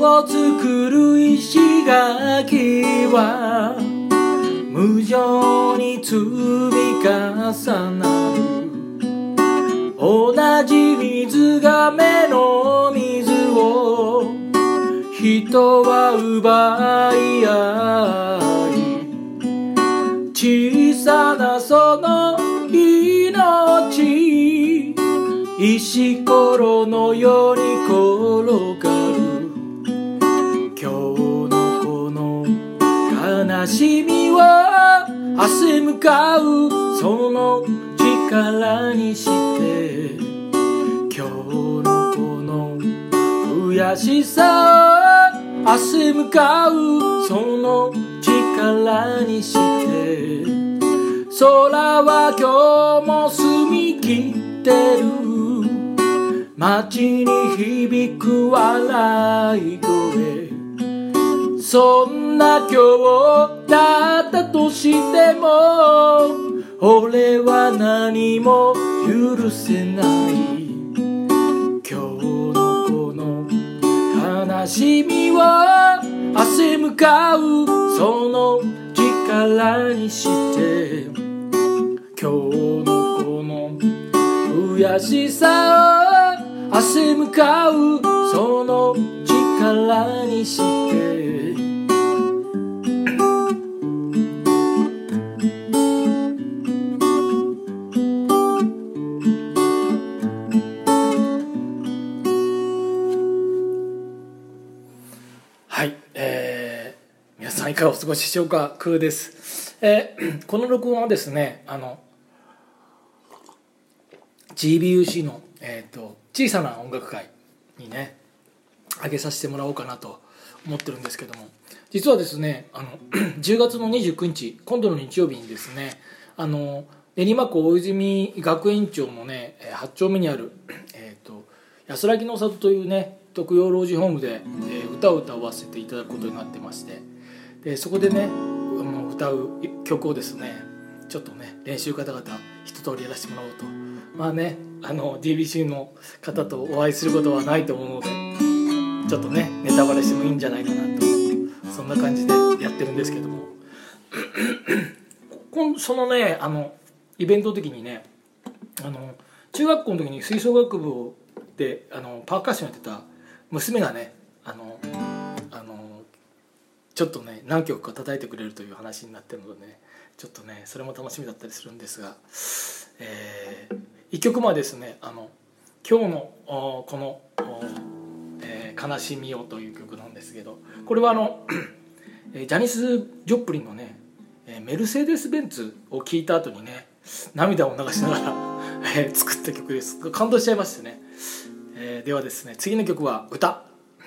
を作る石垣は無情に積み重なる。同じ水がめの水を人は奪い合い、小さなその命、石ころのように転がる。今日のこの悲しみを明日向かうその力にして、今日のこの悔しさを明日向かうその力にして、空は今日も澄み切ってる。街に響く笑い声、そんな今日だったとしても俺は何も許せない。今日のこの悲しみを明日向かうその力にして、今日のこの悔しさを明日向かうその力にして、はい、皆さんいかがお過ごしでしょうか。クーです。この録音はですね、GBUC の、小さな音楽会にね上げさせてもらおうかなと思ってるんですけども、実はですね10月の29日今度の日曜日にですね練馬区大泉学園町のね8丁目にある、安らぎの里というね特養老人ホームで、歌を歌わせていただくことになってまして、でそこでね歌う曲をですねちょっとね練習方々一通りやらせてもらおうと。まあねDBC の方とお会いすることはないと思うので、ちょっとねネタバレしてもいいんじゃないかなと、そんな感じでやってるんですけどもそのねイベントの時にね中学校の時に吹奏楽部でパーカッションやってた娘がねちょっとね何曲か叩いてくれるという話になってるのでね、ちょっとねそれも楽しみだったりするんですが、1曲目はですね今日のこの、悲しみよという曲なんですけど、これはジャニス・ジョプリンのねメルセデス・ベンツを聴いた後にね涙を流しながら作った曲です。感動しちゃいましてね、ではですね次の曲は歌。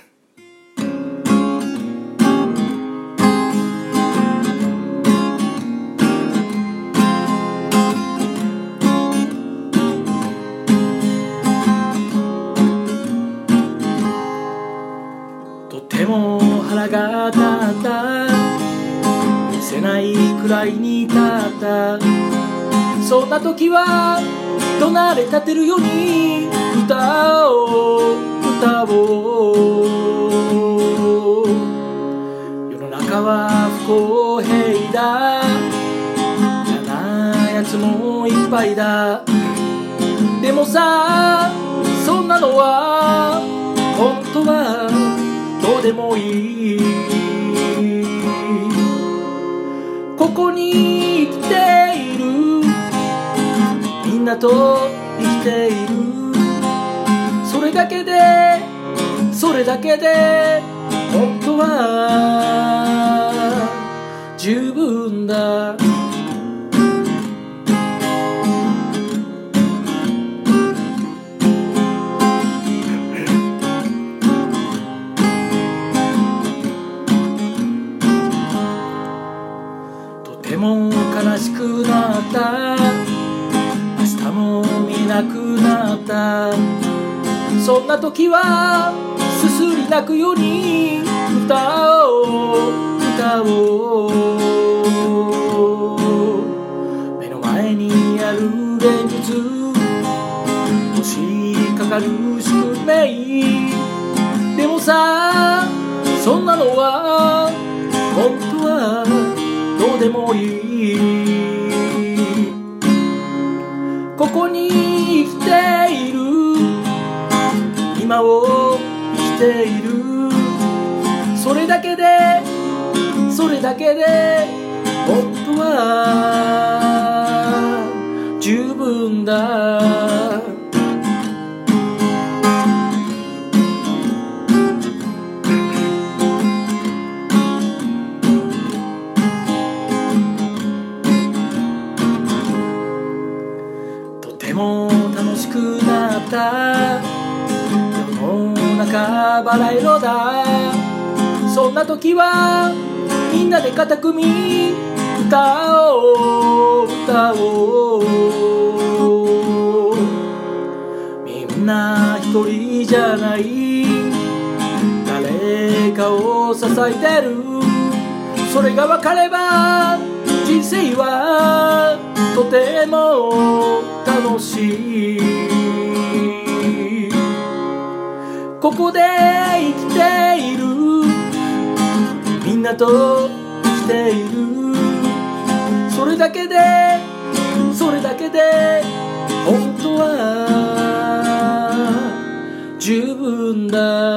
とても腹が立った、見せないくらいに立った、そんな時は怒鳴れ立てるように歌おう歌おう。世の中は不公平だ、嫌なやつもいっぱいだ、でもさそんなのは本当はどうでもいい。ここに生きているみんなと生きている、それだけで本当は十分だ。とても悲しくなった、明日も見なくなった、そんな時はすすり泣くように歌おう歌おう。目の前にある現実、押しかかる宿命、でもさそんなのは本当はどうでもいい。ここに生きている、今を生きている、それだけで本当は十分だ。とても楽しくなった世の中バラ色だ。そんな時はみんなで肩組み歌おう。みんな一人じゃない、誰かを支えてる。それが分かれば人生はとても楽しい。ここで生きている、みんなと生きている、それだけで本当は十分だ。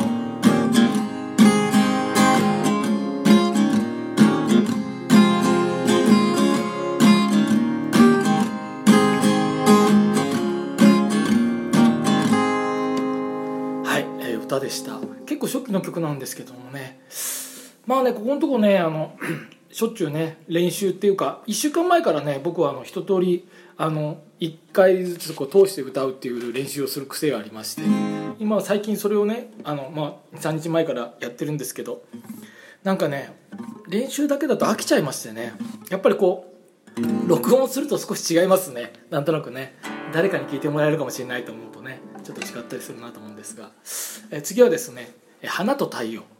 はい、歌でした。結構初期の曲なんですけどもね、まあね、ここのとこねしょっちゅうね練習っていうか、1週間前からね僕は一通り1回ずつこう通して歌うっていう練習をする癖がありまして、今は最近それをね3日前からやってるんですけど、なんかね練習だけだと飽きちゃいましてね、やっぱりこう録音すると少し違いますね。なんとなくね誰かに聞いてもらえるかもしれないと思うとねちょっと違ったりするなと思うんですが、次はですね花と太陽。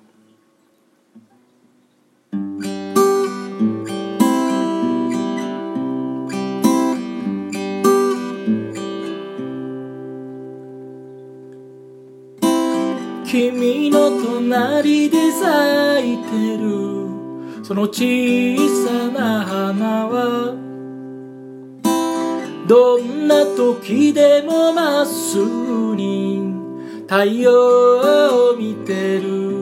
君の隣で咲いてるその小さな花は、どんな時でもまっすぐに太陽を見てる。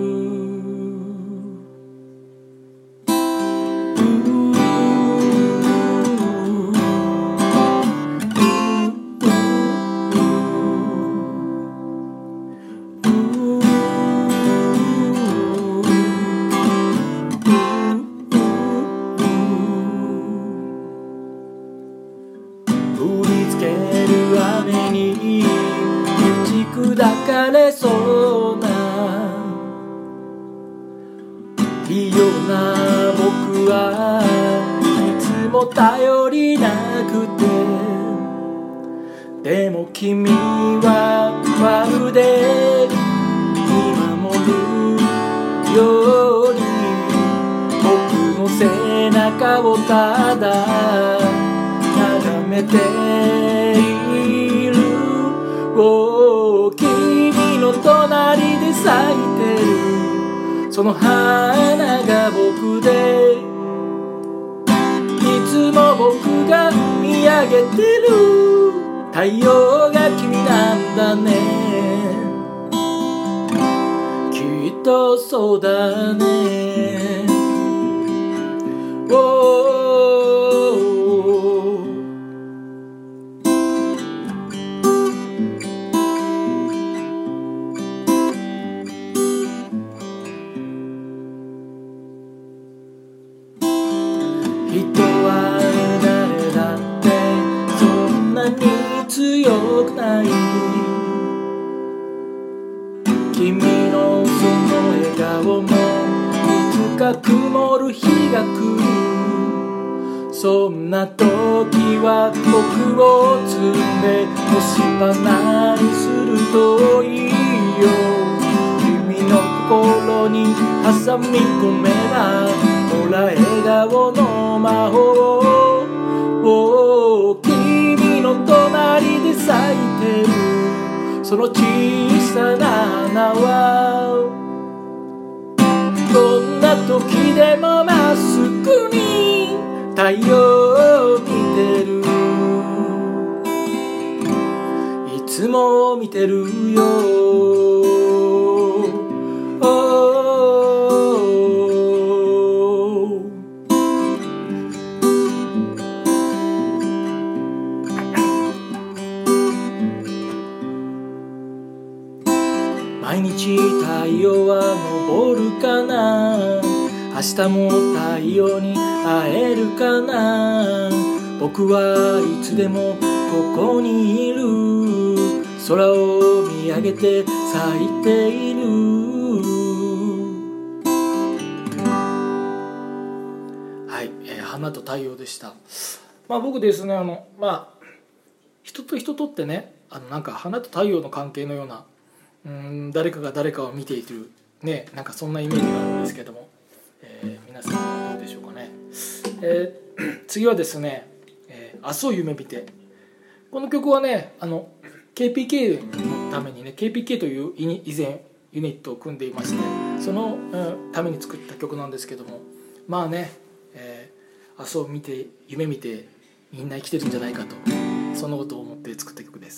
砕かれそうないいような僕はいつも頼りなくて、でも君はまるで見守るように僕の背中をただ眺めている。君の隣で咲いてるその花が僕で、いつも僕が見上げてる太陽が君なんだね。きっとそうだね。人は誰だってそんなに強くない。君のその笑顔もいつか曇る日が来る。そんな時は僕を摘んで干し花にするといいよ。君の心に挟み込めばほら笑顔の魔法。君の隣で咲いてるその小さな花は時でもまっすぐに太陽を見てる、いつも見てるよ。毎日太陽は昇るかな、明日も太陽に会えるかな。僕はいつでもここにいる、空を見上げて咲いている。はい、花と太陽でした。僕ですね、人と人とってね、なんか花と太陽の関係のような、誰かが誰かを見ているね、なんかそんなイメージがあるんですけども、皆さんはどうでしょうかね。次はですね、明日を夢見て。この曲はね、KPK のためにね、KPK という以前ユニットを組んでいまして、その、ために作った曲なんですけども、明日を見て夢見てみんな生きてるんじゃないかと、そんなことを思って作った曲です。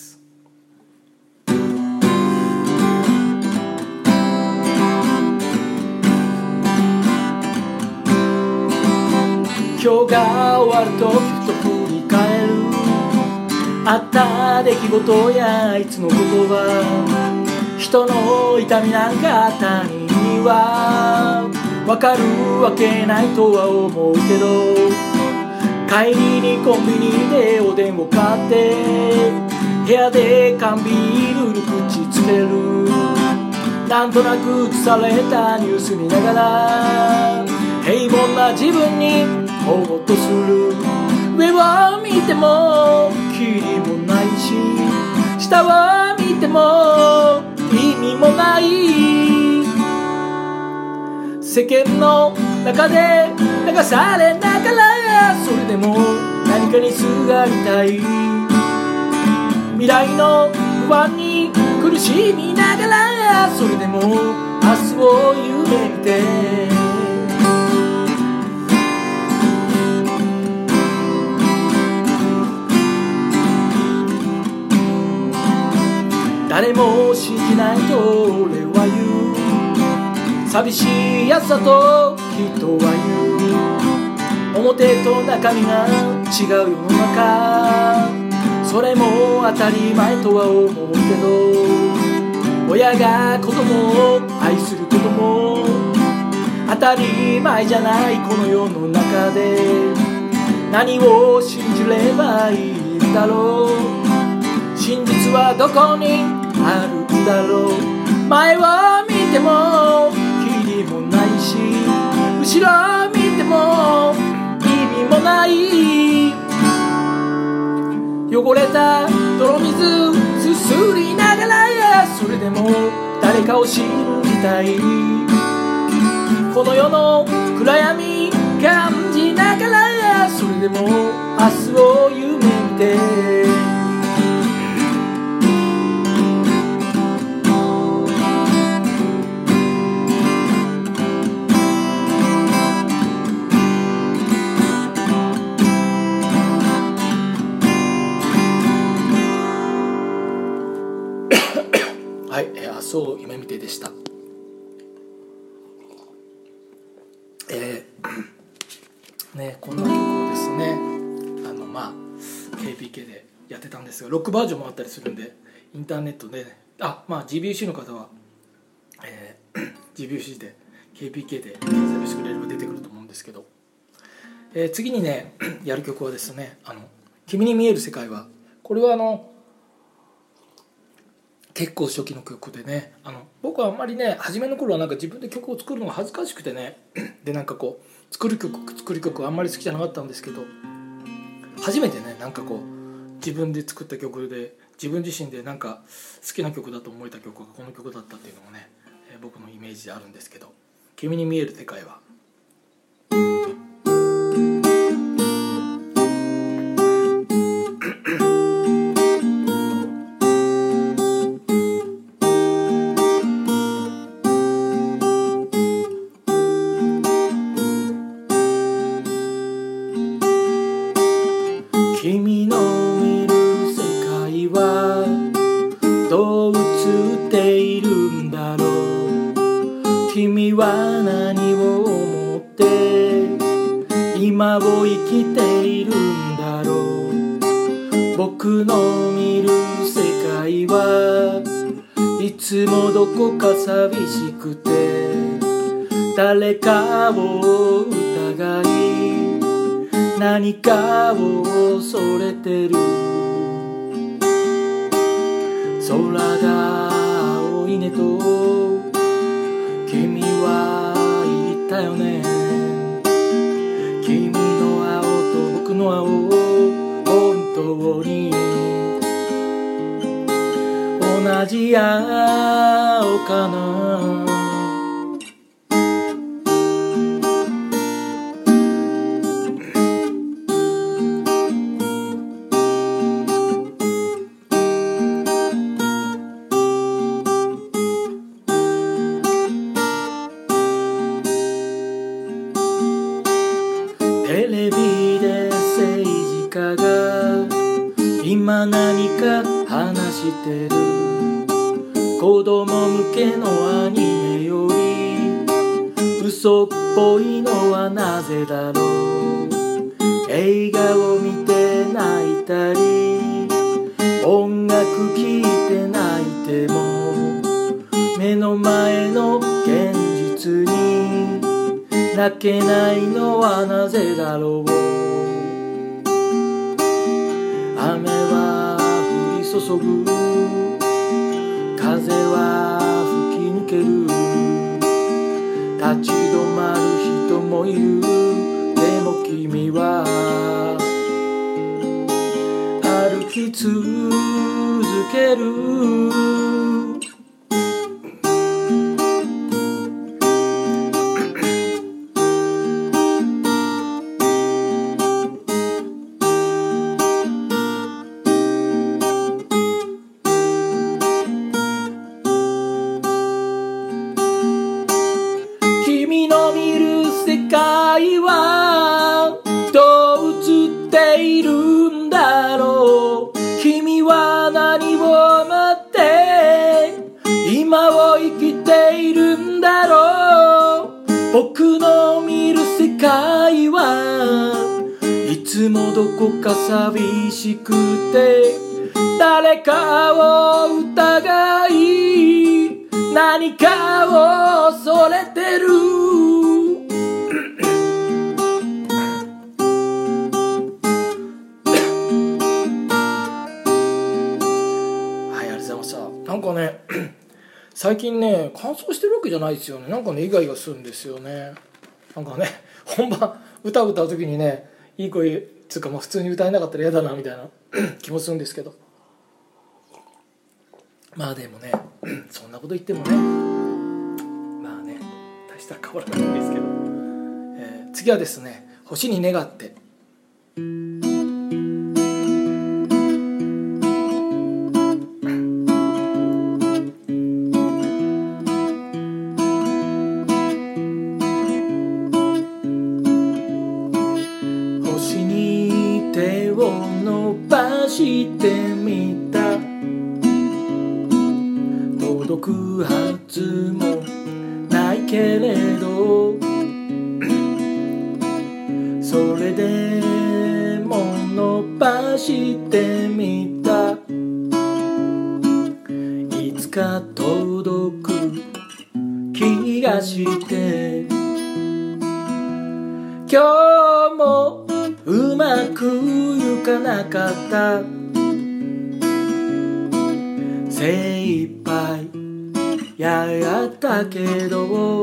今日が終わるとふと振り返る、あった出来事やいつのことは、人の痛みなんか他人にはわかるわけないとは思うけど、帰りにコンビニでおでんを買って部屋で缶ビールに口つける、なんとなく映されたニュース見ながら平凡な自分にほっとする。上を見てもキリもないし、下を見ても意味もない。世間の中で流されながら、それでも何かにすがりたい。未来の不安に苦しみながら、それでも明日を夢見て。誰も信じないと俺は言う、寂しい朝と人は言う、表と中身が違う世の中、それも当たり前とは思うけど、親が子供を愛することも当たり前じゃないこの世の中で、何を信じればいいんだろう。真実はどこにあるんだろう。前を見てもキリもないし、後ろを見ても意味もない。汚れた泥水すすりながら、それでも誰かを信じたい。この世の暗闇感じながら、それでも明日を夢見て。はい、明日を夢見てでした。こんな曲をですね、KPK でやってたんですが、ロックバージョンもあったりするんで、インターネットで、GBC の方は、GBC で KPK で検索してくれれば出てくると思うんですけど、次にねやる曲はですね、君に見える世界は、これは結構初期の曲でね、僕はあんまりね、初めの頃はなんか自分で曲を作るのが恥ずかしくてねで、なんかこう作る曲あんまり好きじゃなかったんですけど、初めてね、なんかこう自分で作った曲で、自分自身でなんか好きな曲だと思えた曲がこの曲だったっていうのもね、僕のイメージであるんですけど、君に見える世界は。 君の見る世界はどう映っているんだろう。君は何を思って今を生きているんだろう。僕の見る世界はいつもどこか寂しくて誰かを疑い何かを恐れてる。空が青いねと君は言ったよね。君の青と僕の青本当に同じ青かな。テレビで政治家が今何か話してる。子供向けのアニメより嘘っぽいのはなぜだろう。映画を見て泣いたり音楽聴いて泣いても目の前の現実に泣けないのはなぜだろう。雨は降り注ぐ風は吹き抜ける。立ち止まる人もいる。でも君は歩き続ける。君の見る世界はどう映っているんだろう。君は何を待って今を生きているんだろう。僕の見る世界はいつもどこか寂しくて誰かを疑い何かを恐れてる。はい、ありがとうございました。なんかね最近ね乾燥してるわけじゃないですよね。なんかねイガイガするんですよね。なんかね本番歌う時にねいい声つうか、普通に歌えなかったら嫌だなみたいな気もするんですけど、まあでもねそんなこと言ってもねまあね大した変わらないんですけど、次はですね星に願って。星に手を伸ばしてみた。届くはずもないけれどそれでも伸ばしてみた。いつか届く気がして今日もうまくいかなかった。精一杯やったけど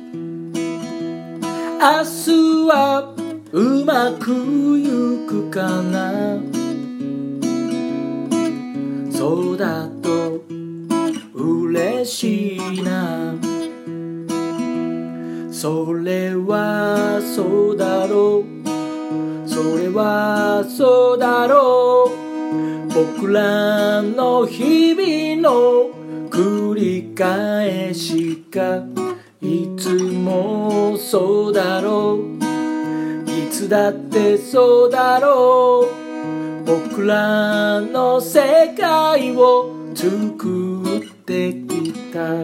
明日はうまくいくかな。そうだと嬉しいな。それはそうだろう。それはそうだろう。僕らの日々の繰り返しかいつもそうだろう。いつだってそうだろう。 僕らの世界を作ってきた。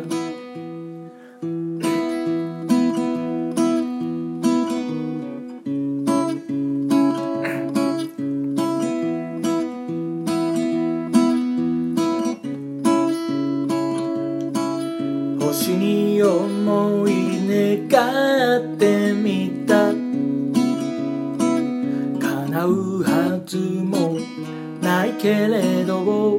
星に思い願ってみた。叶うはずもないけれど、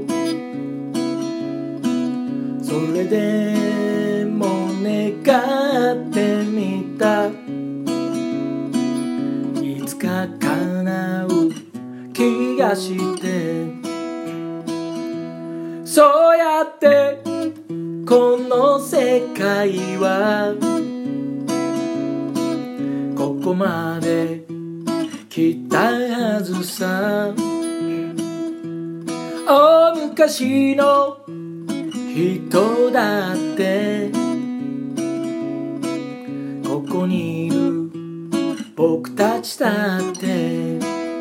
それでも願ってみた。いつか叶う気がして、そうやってこの世界はここまで来たはずさ。大昔の人だってここにいる僕たちだって、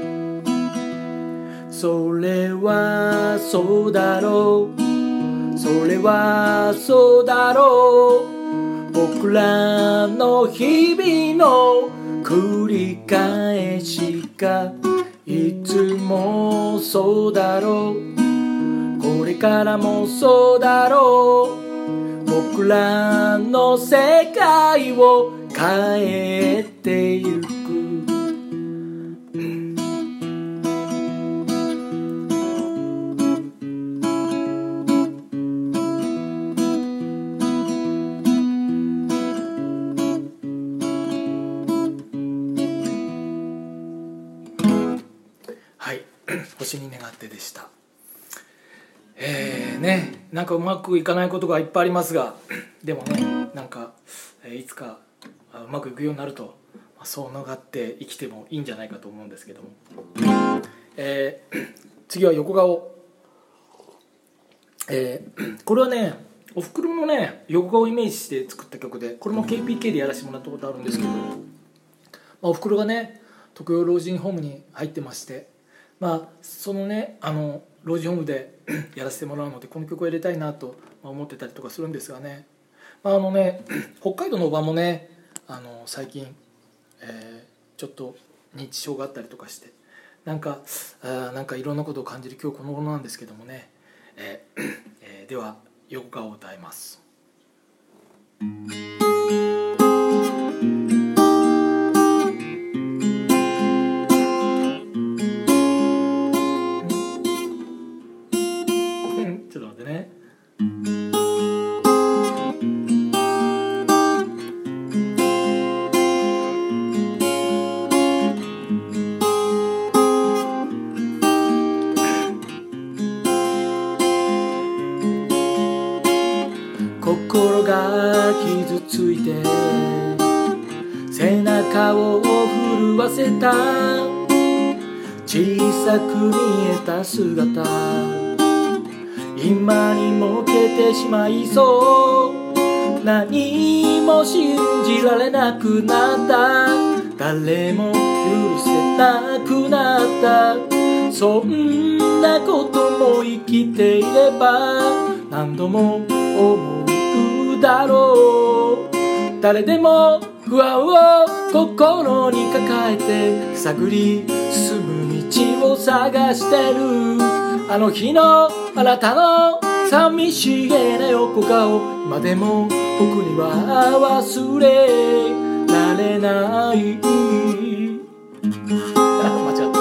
それはそうだろう、それはそうだろう。僕らの日々の繰り返しがいつもそうだろう、これからもそうだろう。僕らの世界を変えてゆく。はい、星に願ってでした。なんかうまくいかないことがいっぱいありますが、でもね、なんか、いつかうまくいくようになると、そう願って生きてもいいんじゃないかと思うんですけども、次は横顔。これはね、おふくろのね横顔をイメージして作った曲で、これも KPK でやらせてもらったことあるんですけど、おふくろがね特養老人ホームに入ってまして、そのね老人ホームでやらせてもらうのでこの曲を入れたいなと思ってたりとかするんですがね、北海道のおばもね最近、ちょっと認知症があったりとかして、なんかいろんなことを感じる今日この頃なんですけどもね、では横顔を歌います。ちょっと待ってね。心が傷ついて背中を震わせた、小さく見えた姿、今にも消えてしまいそう。何も信じられなくなった、誰も許せなくなった。そんなことも生きていれば何度も思うだろう。誰でも不安を心に抱えて探り進む道を探してる。あの日のあなたの寂しげな横顔、今でも僕には忘れられない。間違った。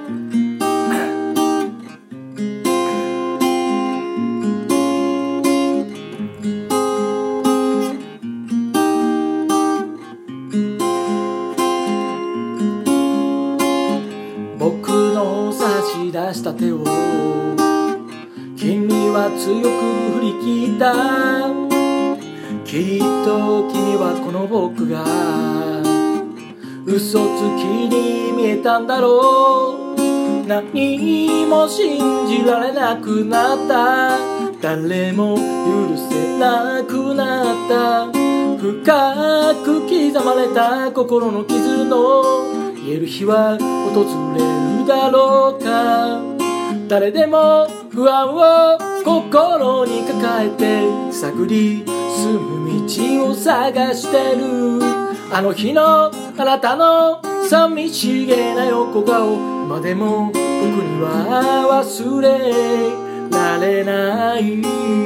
僕の差し出した手を君は強く振り切った。きっと君はこの僕が嘘つきに見えたんだろう。何も信じられなくなった、誰も許せなくなった。深く刻まれた心の傷の癒える日は訪れるだろうか。 誰でも不安を心に抱えて探り進む道を探してる。あの日のあなたの寂しげな横顔、今でも僕には忘れられない。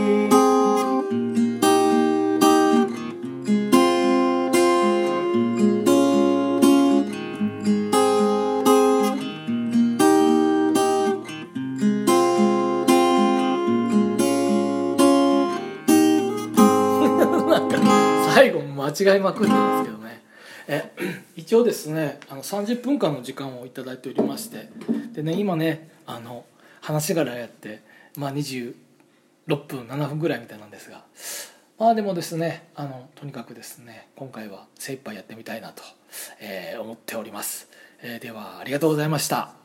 なんか最後も間違いまくってますけどね。一応ですね30分間の時間をいただいておりまして、でね今ね話しがらやって、26分7分ぐらいみたいなんですが、でもですねとにかくですね今回は精一杯やってみたいなと、思っております。ではありがとうございました。